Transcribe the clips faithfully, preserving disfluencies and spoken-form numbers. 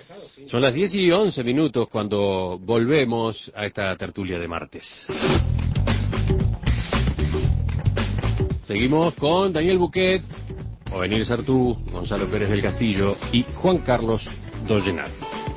Son las diez y once minutos cuando volvemos a esta tertulia de martes. Seguimos con Daniel Buquet, Ovenir Sartú, Gonzalo Pérez del Castillo y Juan Carlos Dollenar.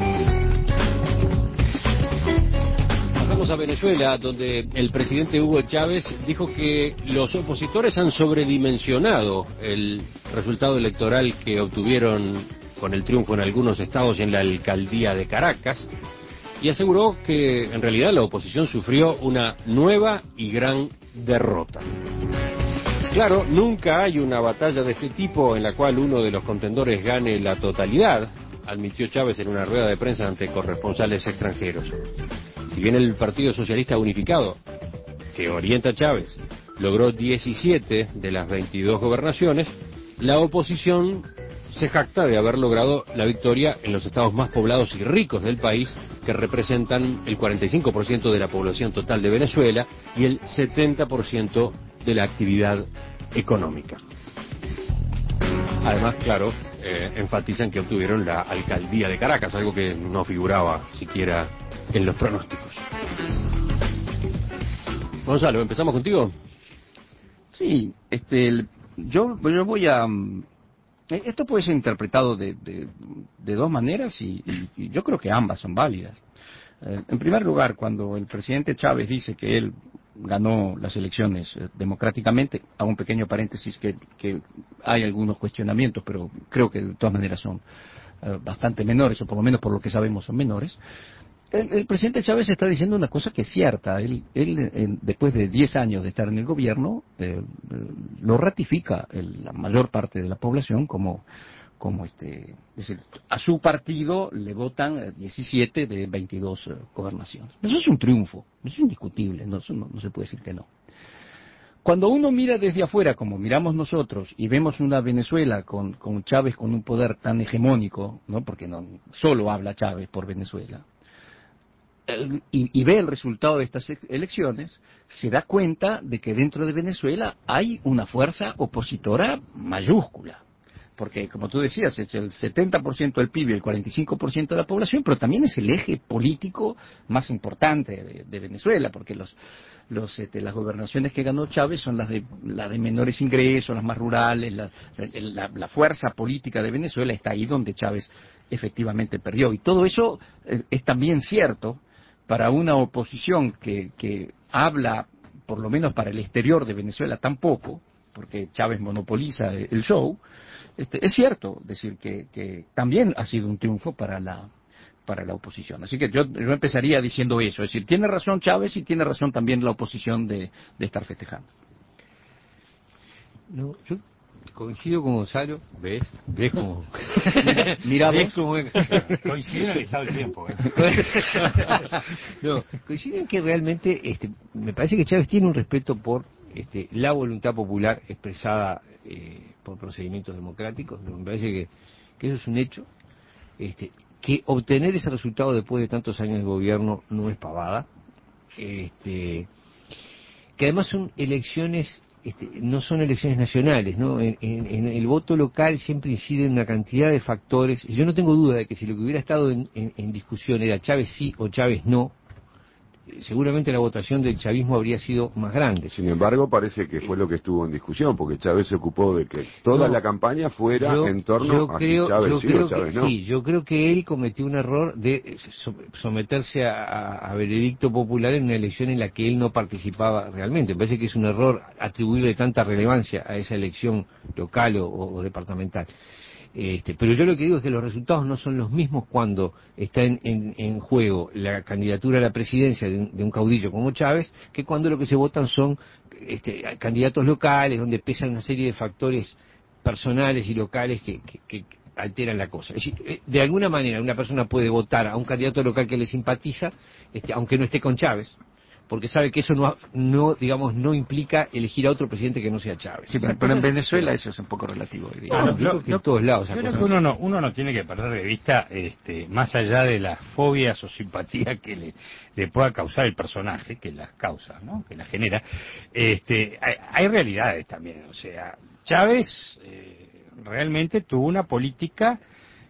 Pasamos a Venezuela, donde el presidente Hugo Chávez dijo que los opositores han sobredimensionado el resultado electoral que obtuvieron con el triunfo en algunos estados y en la alcaldía de Caracas, y aseguró que en realidad la oposición sufrió una nueva y gran derrota. Claro, nunca hay una batalla de este tipo en la cual uno de los contendores gane la totalidad, admitió Chávez en una rueda de prensa ante corresponsales extranjeros. Si bien el Partido Socialista Unificado, que orienta a Chávez, logró diecisiete de las veintidós gobernaciones, la oposición se jacta de haber logrado la victoria en los estados más poblados y ricos del país, que representan el cuarenta y cinco por ciento de la población total de Venezuela y el setenta por ciento de la actividad económica. Además, claro, eh, enfatizan que obtuvieron la alcaldía de Caracas, algo que no figuraba siquiera en los pronósticos. Gonzalo, ¿empezamos contigo? Sí, este, el, yo, yo voy a... Esto puede ser interpretado de, de, de dos maneras y, y, y yo creo que ambas son válidas. Eh, en primer lugar, cuando el presidente Chávez dice que él ganó las elecciones eh, democráticamente, hago un pequeño paréntesis que, que hay algunos cuestionamientos, pero creo que de todas maneras son eh, bastante menores, o por lo menos por lo que sabemos son menores. El, el presidente Chávez está diciendo una cosa que es cierta. Él, él en, después de diez años de estar en el gobierno, eh, eh, lo ratifica el, la mayor parte de la población como, como este, es decir, a su partido le votan diecisiete de veintidós eh, gobernaciones. Eso es un triunfo, eso es indiscutible, no, eso no, no se puede decir que no. Cuando uno mira desde afuera, como miramos nosotros, y vemos una Venezuela con, con Chávez con un poder tan hegemónico, ¿no? Porque no solo habla Chávez por Venezuela, Y, y ve el resultado de estas elecciones, se da cuenta de que dentro de Venezuela hay una fuerza opositora mayúscula. Porque, como tú decías, es el setenta por ciento del P I B y el cuarenta y cinco por ciento de la población, pero también es el eje político más importante de, de Venezuela, porque los, los, este, las gobernaciones que ganó Chávez son las de, las de menores ingresos, las más rurales, la, la, la fuerza política de Venezuela está ahí donde Chávez efectivamente perdió. Y todo eso es, es también cierto para una oposición que, que habla, por lo menos para el exterior de Venezuela, tampoco, porque Chávez monopoliza el show. Este, es cierto decir que, que también ha sido un triunfo para la para la oposición. Así que yo, yo empezaría diciendo eso, es decir, tiene razón Chávez y tiene razón también la oposición de, de estar festejando. No, yo coincido con Gonzalo, ¿ves? ¿Ves cómo? Mira, ¿Ves vos? cómo? Coincido en el estado del tiempo. ¿eh? No, coincido en que realmente, este, me parece que Chávez tiene un respeto por este, la voluntad popular expresada eh, por procedimientos democráticos. Me parece que, que eso es un hecho. Este, que obtener ese resultado después de tantos años de gobierno no es pavada. Este, que además son elecciones, este, no son elecciones nacionales, ¿no? En, en, en el voto local siempre inciden una cantidad de factores. Yo no tengo duda de que si lo que hubiera estado en, en, en discusión era Chávez sí o Chávez no, seguramente la votación del chavismo habría sido más grande. Sin embargo, parece que fue lo que estuvo en discusión, porque Chávez se ocupó de que toda no, la campaña fuera yo, en torno yo a creo, si Chávez yo sí creo o Chávez que, no. Sí, yo creo que él cometió un error de someterse a, a, a veredicto popular en una elección en la que él no participaba realmente. Me parece que es un error atribuirle tanta relevancia a esa elección local o, o departamental. Este, pero yo lo que digo es que los resultados no son los mismos cuando está en, en, en juego la candidatura a la presidencia de un, de un caudillo como Chávez, que cuando lo que se votan son este, candidatos locales, donde pesan una serie de factores personales y locales que, que, que alteran la cosa. Es decir, de alguna manera una persona puede votar a un candidato local que le simpatiza, este, aunque no esté con Chávez, porque sabe que eso no, no, digamos, no implica elegir a otro presidente que no sea Chávez. Sí, pero, pero en Venezuela eso es un poco relativo. Ah, no, digo lo, que lo, en todos lados. yo creo que uno no, uno no tiene que perder de vista, este, más allá de las fobias o simpatías que le, le pueda causar el personaje, que las causa, ¿no? Que las genera, este, hay, hay realidades también. O sea, Chávez eh, realmente tuvo una política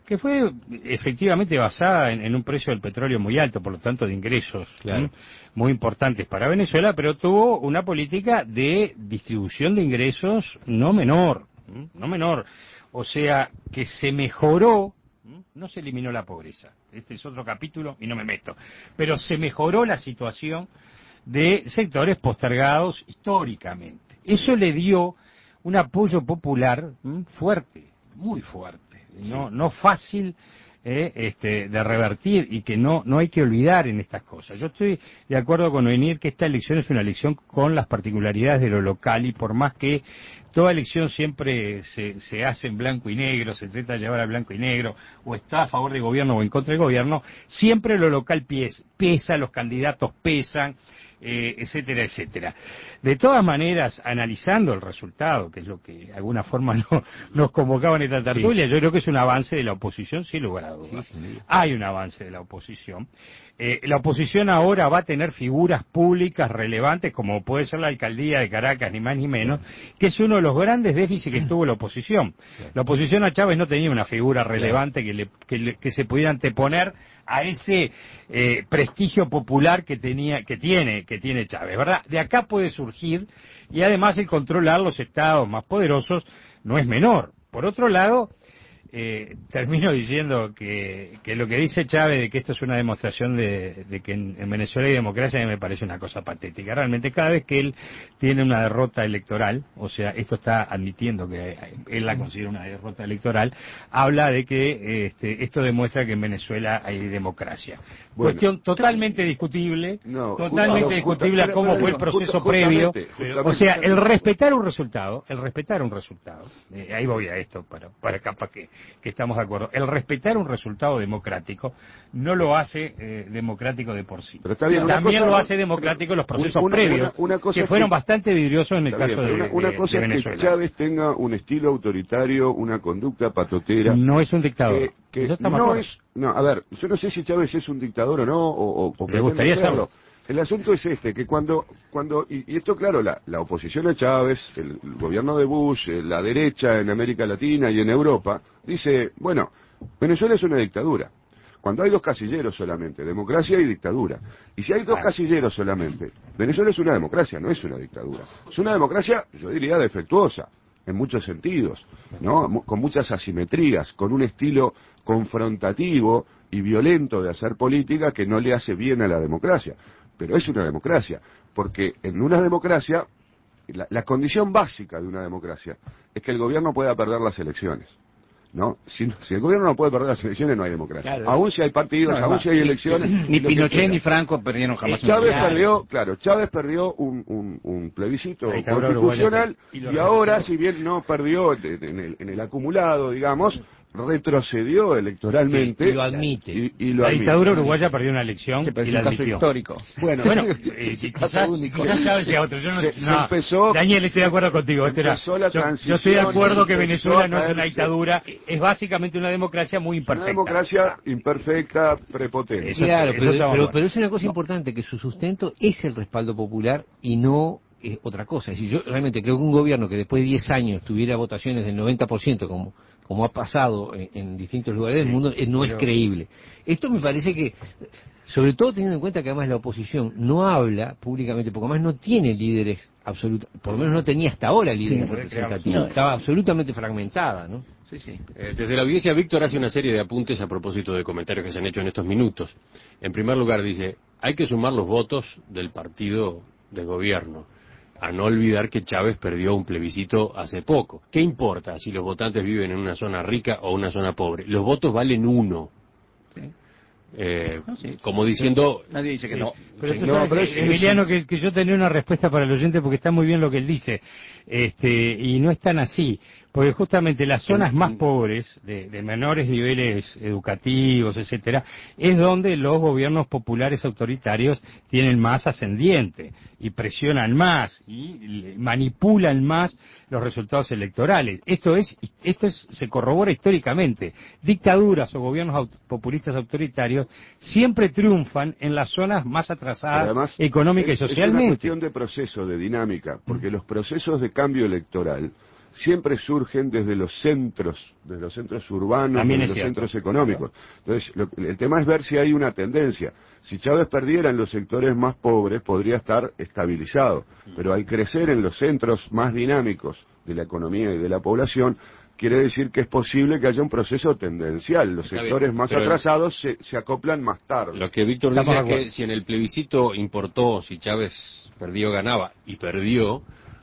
que fue efectivamente basada en, en un precio del petróleo muy alto, por lo tanto de ingresos, claro, ¿eh? muy importantes para Venezuela, pero tuvo una política de distribución de ingresos no menor, ¿eh? no menor, o sea, que se mejoró, ¿eh? no se eliminó la pobreza, este es otro capítulo y no me meto, pero se mejoró la situación de sectores postergados históricamente. Eso le dio un apoyo popular ¿eh? fuerte, muy fuerte. No, no fácil eh, este, de revertir y que no, no hay que olvidar en estas cosas. Yo estoy de acuerdo con Oenir que esta elección es una elección con las particularidades de lo local y por más que toda elección siempre se, se hace en blanco y negro, se trata de llevar a blanco y negro, o está a favor del gobierno o en contra del gobierno, siempre lo local pesa, pesa los candidatos pesan, eh, etcétera, etcétera. De todas maneras, analizando el resultado, que es lo que de alguna forma no, nos convocaba en esta tertulia, sí. Yo creo que es un avance de la oposición, sin lugar a dudas. Sí, sí. Hay un avance de la oposición. Eh, la oposición ahora va a tener figuras públicas relevantes, como puede ser la alcaldía de Caracas, ni más ni menos, que es uno de los grandes déficits que tuvo la oposición. La oposición a Chávez no tenía una figura relevante que, le, que, le, que se pudiera anteponer a ese eh, prestigio popular que tenía, que tiene, que tiene Chávez, ¿verdad? De acá puede surgir, y además el controlar los estados más poderosos no es menor. Por otro lado, eh, termino diciendo que, que lo que dice Chávez de que esto es una demostración de, de que en, en Venezuela hay democracia, me parece una cosa patética. Realmente cada vez que él tiene una derrota electoral, o sea, esto está admitiendo que él la considera una derrota electoral, habla de que este, esto demuestra que en Venezuela hay democracia. Bueno, cuestión totalmente discutible, no, totalmente justo, discutible justo, cómo pero, fue el proceso justo, previo. Justamente, justamente, o sea, el respetar un resultado, el respetar un resultado, eh, ahí voy a esto para, para capaz que que estamos de acuerdo. El respetar un resultado democrático no lo hace eh, democrático de por sí. Pero está bien, También cosa, lo hace democrático los procesos una, previos, una, una cosa que fueron que, bastante vidriosos en el caso bien, de, una, una de, cosa de es Venezuela. Que Chávez tenga un estilo autoritario, una conducta patotera. No es un dictador. Que, que no acuerdo. es, no, a ver, yo no sé si Chávez es un dictador o no, o, o, o me gustaría saberlo. El asunto es este, que cuando, cuando y, y esto claro, la, la oposición a Chávez, el, el gobierno de Bush, la derecha en América Latina y en Europa, dice, bueno, Venezuela es una dictadura. Cuando hay dos casilleros solamente, democracia y dictadura. Y si hay dos casilleros solamente, Venezuela es una democracia, no es una dictadura. Es una democracia, yo diría, defectuosa, en muchos sentidos, ¿no? Con muchas asimetrías, con un estilo confrontativo y violento de hacer política que no le hace bien a la democracia. Pero es una democracia, porque en una democracia, la, la condición básica de una democracia es que el gobierno pueda perder las elecciones, ¿no? Si, si el gobierno no puede perder las elecciones, no hay democracia. Claro, aún si hay partidos, no, aún si hay elecciones. Ni Pinochet ni Franco perdieron jamás. Chávez perdió, claro, Chávez perdió un, un, un plebiscito constitucional y, y ahora, si bien no perdió en, en, el, en el acumulado, digamos, retrocedió electoralmente. Sí, y lo admite. Y, y lo la admite. dictadura uruguaya perdió una elección sí, y la un caso admitió. Histórico. Bueno, bueno eh, si quizás, quizás Chávez sea otro. Yo no, se, no, se empezó, Daniel, estoy de acuerdo contigo. Este era, yo, yo estoy de acuerdo que Venezuela no es una dictadura, es básicamente una democracia muy imperfecta. Una democracia imperfecta, prepotente. Eso, claro, eso pero, pero, pero es una cosa no. importante, que su sustento es el respaldo popular y no es otra cosa. Es decir, yo realmente creo que un gobierno que después de diez años tuviera votaciones del noventa por ciento, como como ha pasado en, en distintos lugares del mundo, eh, no pero... es creíble. Esto me parece que, sobre todo teniendo en cuenta que además la oposición no habla públicamente, porque además no tiene líderes absolutos, por lo menos no tenía hasta ahora líderes sí, representativos, no, estaba absolutamente fragmentada, ¿no? Sí, sí. Eh, desde la audiencia, Víctor hace una serie de apuntes a propósito de comentarios que se han hecho en estos minutos. En primer lugar, dice, hay que sumar los votos del partido de gobierno. A no olvidar que Chávez perdió un plebiscito hace poco. ¿Qué importa si los votantes viven en una zona rica o una zona pobre? Los votos valen uno. Sí. Eh, no, sí. Como diciendo... Nadie dice que sí. no. Pero sí. no, pero es, Emiliano, que, que yo tenía una respuesta para el oyente porque está muy bien lo que él dice. Este, y no es tan así. Porque justamente las zonas más pobres, de, de menores niveles educativos, etcétera, es donde los gobiernos populares autoritarios tienen más ascendiente y presionan más y manipulan más los resultados electorales. Esto es, esto es, se corrobora históricamente. Dictaduras o gobiernos aut populistas autoritarios siempre triunfan en las zonas más atrasadas además, económica y socialmente. Es una cuestión de proceso, de dinámica, porque los procesos de cambio electoral siempre surgen desde los centros, desde los centros urbanos, También desde es los cierto. centros económicos. Entonces, lo- el tema es ver si hay una tendencia. Si Chávez perdiera en los sectores más pobres, podría estar estabilizado, pero al crecer en los centros más dinámicos de la economía y de la población, quiere decir que es posible que haya un proceso tendencial. Los Está sectores bien, más pero- atrasados se, se acoplan más tarde. Lo que Víctor Estamos dice de es que acuerdo. si en el plebiscito importó si Chávez perdió o ganaba, y perdió,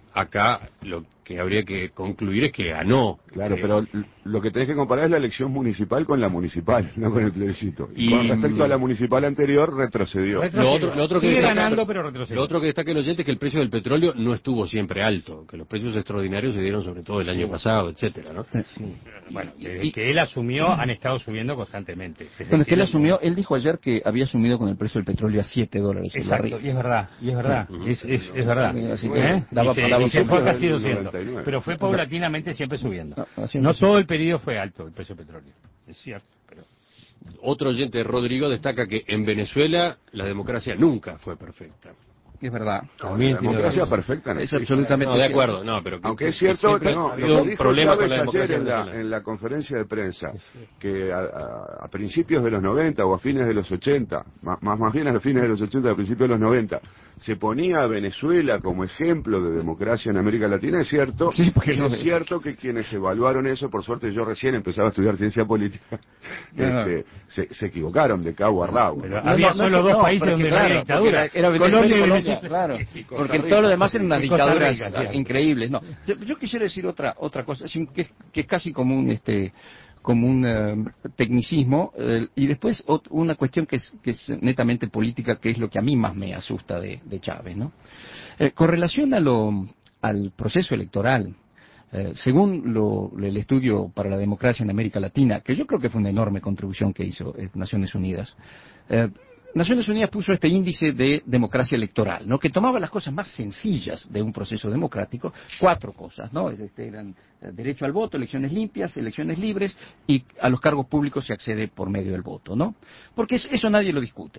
acá lo que habría que concluir es que ganó. Claro, Eh, pero l- lo que tenés que comparar es la elección municipal con la municipal, no con el plebiscito. Y, Y- con respecto a la municipal anterior, retrocedió. Lo otro, lo otro que Sigue destaca- ganando, pero retrocedió. Lo otro que destaca el oyente es que el precio del petróleo no estuvo siempre alto, que los precios extraordinarios se dieron sobre todo el año pasado, etcétera, ¿no? Bueno, desde que él asumió han estado subiendo constantemente. Desde Bueno, es que él él asumió, él dijo ayer que había asumido con el precio del petróleo a siete dólares el Exacto, barril. y es verdad, y es verdad, Ujú. es, es, es verdad. Así que ¿Eh? daba- y se, daba y se fue a siempre casi del doscientos, noventa y nueve. pero fue paulatinamente siempre subiendo. No, así No empezó. todo el periodo fue alto el precio del petróleo, es cierto, pero... Otro oyente, Rodrigo, destaca que en Venezuela la democracia nunca fue perfecta. Es verdad. No, También la tiene democracia razón. perfecta no Es existe. absolutamente No, de cierto. acuerdo, no, pero que, Aunque que- es que cierto, siempre no, ha lo habido que un dijo problema con Chávez la ayer democracia en la, venezolana. en la conferencia de prensa, que a, a- a principios de los noventa o a fines de los ochenta, más, más más bien a los fines de los ochenta, a principios de los noventa, se ponía a Venezuela como ejemplo de democracia en América Latina, es cierto, Sí, porque y no- es cierto que quienes evaluaron eso, por suerte yo recién empezaba a estudiar ciencia política, No. este, se, se equivocaron de cabo a rabo. Pero No, había no, no solo es que- dos no, países pero es que donde no había claro, dictadura. porque Era, era Venezuela Colombia y y Colombia, Venezuela. claro. Y Costa Porque Rica. todo lo demás eran unas Y Costa dictaduras Rica, ah, sí. increíbles. No, yo, yo quisiera decir otra otra cosa, es un- que, es- que es casi como un este como un eh, tecnicismo eh, y después ot- una cuestión que es, que es netamente política, que es lo que a mí más me asusta de, de Chávez, ¿no? Eh, con relación a lo, al proceso electoral, eh, según lo- el estudio para la democracia en América Latina, que yo creo que fue una enorme contribución que hizo eh, Naciones Unidas, eh, Naciones Unidas puso este índice de democracia electoral, ¿no? Que tomaba las cosas más sencillas de un proceso democrático, cuatro cosas, ¿no? Este, eran eh, derecho al voto, elecciones limpias, elecciones libres, y a los cargos públicos se accede por medio del voto, ¿no? Porque es- eso nadie lo discute.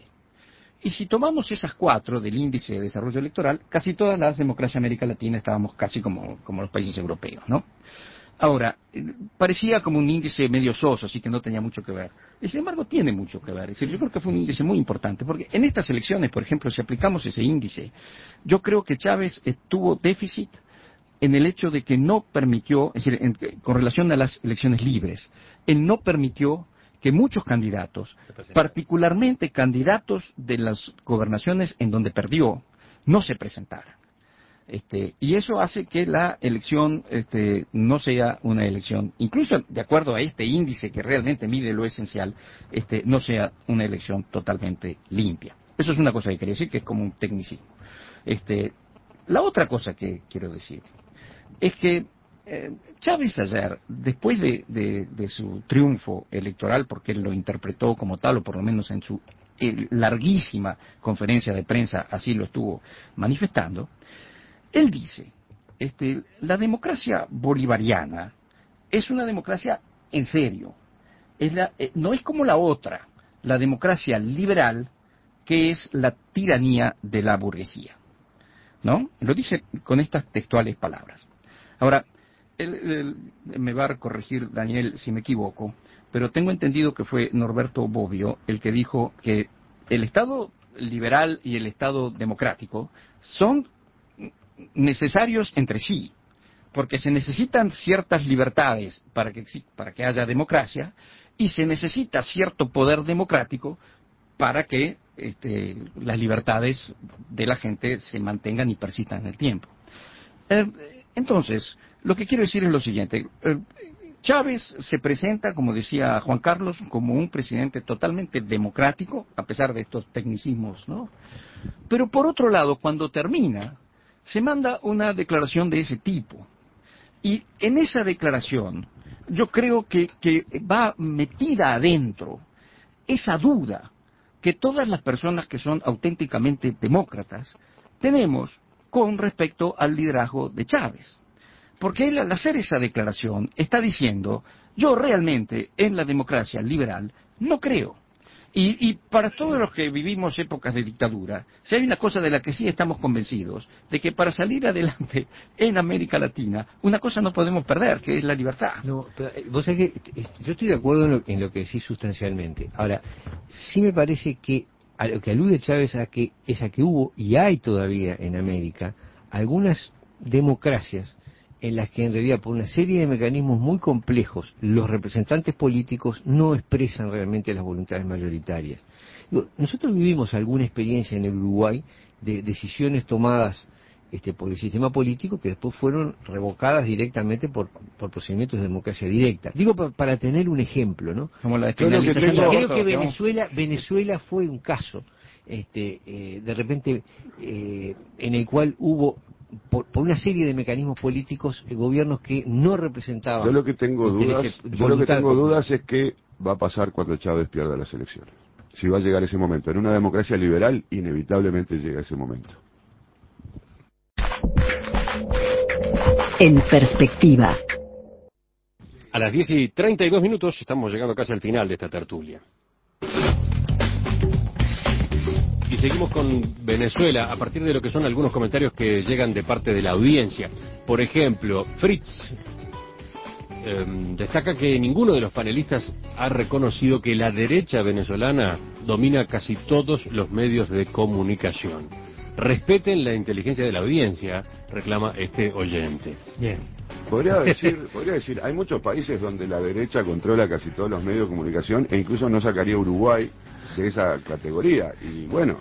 Y si tomamos esas cuatro del índice de desarrollo electoral, casi todas las democracias de América Latina estábamos casi como, como los países europeos, ¿no? Ahora, eh, parecía como un índice medio soso, así que no tenía mucho que ver. Y sin embargo, tiene mucho que ver. Es decir, yo creo que fue un índice muy importante, porque en estas elecciones, por ejemplo, si aplicamos ese índice, yo creo que Chávez eh, tuvo déficit en el hecho de que no permitió, es decir, en- con relación a las elecciones libres, él no permitió que muchos candidatos, particularmente candidatos de las gobernaciones en donde perdió, no se presentaran. Este, y eso hace que la elección este, no sea una elección, incluso de acuerdo a este índice que realmente mide lo esencial, este, no sea una elección totalmente limpia. Eso es una cosa que quería decir, que es como un tecnicismo. Este, la otra cosa que quiero decir es que eh, Chávez ayer, después de, de- de su triunfo electoral, porque él lo interpretó como tal, o por lo menos en su eh, larguísima conferencia de prensa así lo estuvo manifestando, él dice, este, la democracia bolivariana es una democracia en serio. Es la- eh, no es como la otra, la democracia liberal, que es la tiranía de la burguesía. ¿No? Lo dice con estas textuales palabras. Ahora, él- él- me va a corregir Daniel si me equivoco, pero tengo entendido que fue Norberto Bobbio el que dijo que el Estado liberal y el Estado democrático son necesarios entre sí, porque se necesitan ciertas libertades para que, exi- para que haya democracia y se necesita cierto poder democrático para que este, las libertades de la gente se mantengan y persistan en el tiempo. Eh, entonces, lo que quiero decir es lo siguiente. Eh, Chávez se presenta, como decía Juan Carlos, como un presidente totalmente democrático, a pesar de estos tecnicismos, ¿no? Pero por otro lado, cuando termina, se manda una declaración de ese tipo. Y en esa declaración, yo creo que, que va metida adentro esa duda que todas las personas que son auténticamente demócratas tenemos con respecto al liderazgo de Chávez. Porque él al hacer esa declaración está diciendo, yo realmente en la democracia liberal no creo. Y, y para todos los que vivimos épocas de dictadura, si hay una cosa de la que sí estamos convencidos, de que para salir adelante en América Latina, una cosa no podemos perder, que es la libertad. No, pero, eh, vos sabés que eh, yo estoy de acuerdo en lo, en lo que decís sustancialmente. Ahora, sí me parece que a lo que alude Chávez a que, es a que hubo, y hay todavía en América, algunas democracias en las que en realidad por una serie de mecanismos muy complejos los representantes políticos no expresan realmente las voluntades mayoritarias. Digo, nosotros vivimos alguna experiencia en el Uruguay de decisiones tomadas este, por el sistema político que después fueron revocadas directamente por, por procedimientos de democracia directa. Digo pa, para tener un ejemplo, ¿no? Como la Yo lo que despenalización tengo- del Creo aborto, que digamos. Venezuela, Venezuela fue un caso, este, eh, de repente, eh, en el cual hubo, por, por una serie de mecanismos políticos, eh, gobiernos que no representaban. Yo lo que tengo intereses, dudas, yo lo que voluntad tengo popular. dudas es qué va a pasar cuando Chávez pierda las elecciones. Si va a llegar ese momento. En una democracia liberal, inevitablemente llega ese momento. En perspectiva. A las diez y treinta y dos minutos estamos llegando casi al final de esta tertulia. Y seguimos con Venezuela a partir de lo que son algunos comentarios que llegan de parte de la audiencia. Por ejemplo, Fritz eh, destaca que ninguno de los panelistas ha reconocido que la derecha venezolana domina casi todos los medios de comunicación. Respeten la inteligencia de la audiencia, reclama este oyente. Bien. Podría decir, podría decir, hay muchos países donde la derecha controla casi todos los medios de comunicación e incluso no sacaría Uruguay de esa categoría. Y bueno,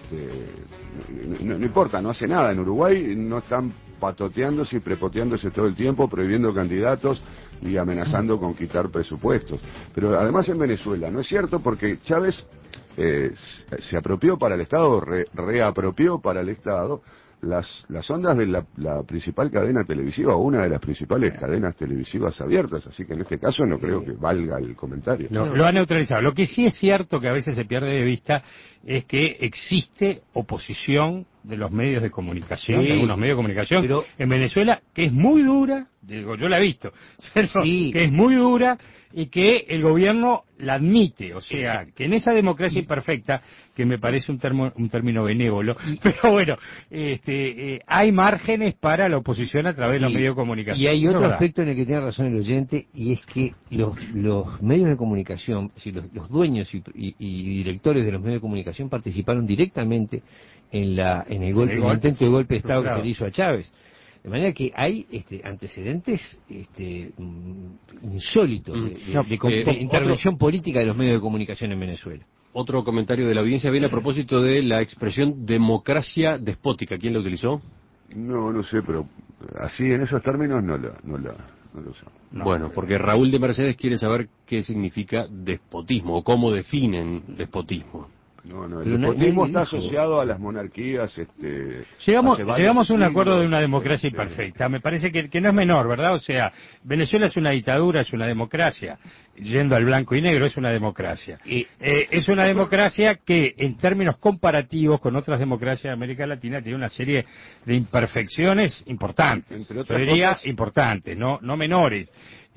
este, no, no importa, no hace nada. En Uruguay no están patoteándose y prepoteándose todo el tiempo, prohibiendo candidatos y amenazando con quitar presupuestos. Pero además en Venezuela, ¿no es cierto? Porque Chávez eh, se apropió para el Estado, re, reapropió para el Estado las, las ondas de la, la principal cadena televisiva, o una de las principales cadenas televisivas abiertas, así que en este caso no creo que valga el comentario. Lo, lo ha neutralizado. Lo que sí es cierto que a veces se pierde de vista es que existe oposición de los medios de comunicación, Sí, de algunos medios de comunicación pero- en Venezuela, que es muy dura, digo, yo la he visto, Sí. que es muy dura y que el gobierno la admite, o sea, que en esa democracia imperfecta, que me parece un, termo, un término benévolo, pero bueno, este, eh, hay márgenes para la oposición a través de los Sí. medios de comunicación. Y hay Eso otro es verdad. aspecto en el que tiene razón el oyente, y es que los, los medios de comunicación, es decir, los, los dueños y, y- y directores de los medios de comunicación participaron directamente en la en el, golpe, el en el golpe, intento de golpe de Estado que claro. se le hizo a Chávez. De manera que hay este, antecedentes este, mm, insólitos de, de- No, de com- eh, de otro- intervención política de los medios de comunicación en Venezuela. Otro comentario de la audiencia viene a propósito de la expresión democracia despótica. ¿Quién la utilizó? No, no sé, pero así en esos términos no la, no la, no lo sé. No, bueno, pero- porque Raúl de Mercedes quiere saber qué significa despotismo o cómo definen despotismo. No, no, el Pero na- despotismo nadie está dijo- asociado a las monarquías, este... Llegamos, hace varios llegamos a un acuerdo de siglos, una democracia este, imperfecta. Me parece que, que no es menor, ¿verdad? O sea, Venezuela es una dictadura, es una democracia. Yendo al blanco y negro, es una democracia. Y- Eh, es una democracia que, en términos comparativos con otras democracias de América Latina, tiene una serie de imperfecciones importantes. Entre Yo otras diría cosas- importantes, no, no menores.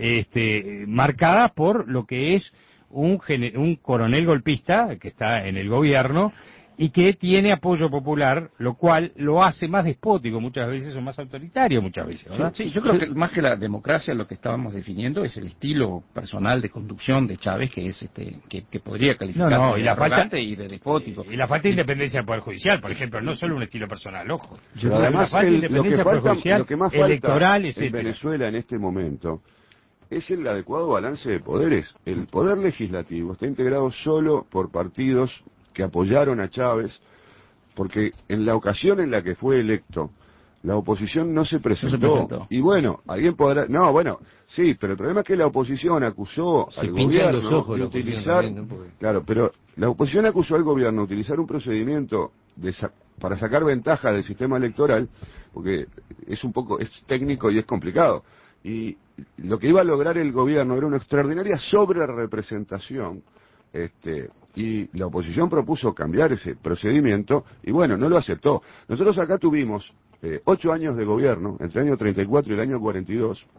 Este, marcadas por lo que es un, gene- un coronel golpista que está en el gobierno y que tiene apoyo popular, lo cual lo hace más despótico muchas veces o más autoritario muchas veces, ¿verdad? Sí, yo creo que más que la democracia lo que estábamos definiendo es el estilo personal de conducción de Chávez, que es este que, que podría calificarse No, no, y de la falta- arrogante y de despótico. Y la falta de independencia del Poder Judicial, por ejemplo, no solo un estilo personal, ojo. Pero además, la falta de el- lo, que independencia del Poder falta, Judicial, lo que más falta electoral, en etcétera. Venezuela en este momento es el adecuado balance de poderes. El poder legislativo está integrado solo por partidos que apoyaron a Chávez, porque en la ocasión en la que fue electo, la oposición no se presentó. No se presentó. Y bueno, alguien podrá... No, bueno, sí, pero el problema es que la oposición acusó Se al pinchan gobierno los ojos de la oposición utilizar... también, ¿no? Porque- Claro, pero la oposición acusó al gobierno de utilizar un procedimiento de sa- para sacar ventaja del sistema electoral, porque es un poco, es técnico y es complicado. Y lo que iba a lograr el gobierno era una extraordinaria sobrerepresentación, este, y la oposición propuso cambiar ese procedimiento, y bueno, no lo aceptó. Nosotros acá tuvimos eh, ocho años de gobierno, entre el año treinta y cuatro y el año cuarenta y dos,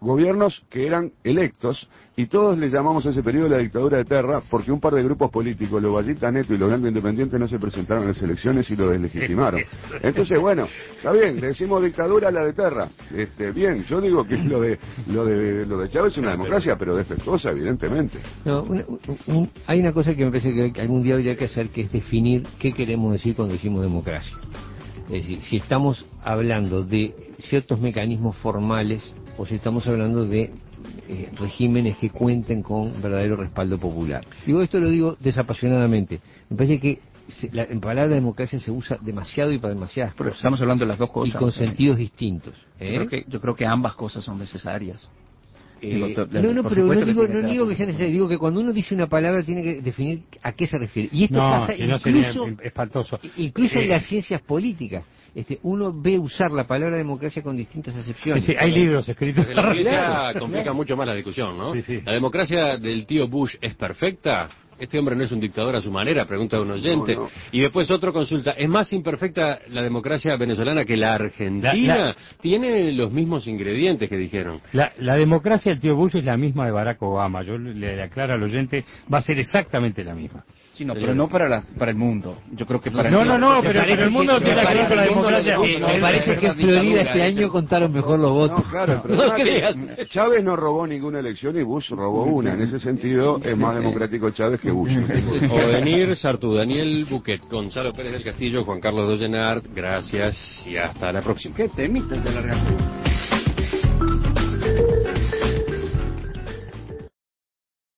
gobiernos que eran electos, y todos le llamamos a ese periodo la dictadura de Terra, porque un par de grupos políticos, los Vallita Neto y los Blanco Independientes, no se presentaron a las elecciones y lo deslegitimaron. Entonces, bueno, está bien, le decimos dictadura a la de Terra. Este, bien, yo digo que lo de lo de lo de Chávez es una democracia, pero defectuosa, evidentemente. No, una, un, hay una cosa que me parece que algún día habría que hacer, que es definir qué queremos decir cuando decimos democracia. Es decir, si estamos hablando de ciertos mecanismos formales o si estamos hablando de eh, regímenes que cuenten con verdadero respaldo popular. Digo, esto lo digo desapasionadamente. Me parece que se, la en palabra democracia se usa demasiado y para demasiadas Pero cosas. estamos hablando de las dos cosas. Y con sentidos distintos. ¿eh? Yo creo que, yo creo que ambas cosas son necesarias. Eh, Digo, no, no, por pero no supuesto digo, que no tiene digo que que sea ser. necesario, digo que cuando uno dice una palabra tiene que definir a qué se refiere. Y esto No, pasa si no sería incluso, espantoso. incluso Eh, en las ciencias políticas. Este, uno ve usar la palabra democracia con distintas acepciones. Sí, sí, hay libros escritos. Porque la ciencia Claro, complica claro. mucho más la discusión, ¿no? Sí, sí. La democracia del tío Bush es perfecta. Este hombre no es un dictador a su manera, pregunta un oyente. No, no. Y después otro consulta, ¿es más imperfecta la democracia venezolana que la argentina? La- la- Tiene los mismos ingredientes que dijeron. La, la democracia del tío Bush es la misma de Barack Obama. Yo le, le aclaro al oyente, va a ser exactamente la misma. Sí, no, pero no para, la, para el mundo. Yo creo que para No, el no, no, pero, parece pero el mundo que- tiene me que ver parece con la que el mundo democracia. lo- Sí, me no, parece es que una en Florida dictadura, este es año el- contaron mejor los votos. No, claro, el problema No es que creas. Chávez no robó ninguna elección y Bush robó una. En ese sentido, es más democrático Chávez que Bush. Ovenir, Sartú, Daniel Buquet, Gonzalo Pérez del Castillo, Juan Carlos Dollenart, gracias y hasta la próxima. ¿Qué temitas de la reacción?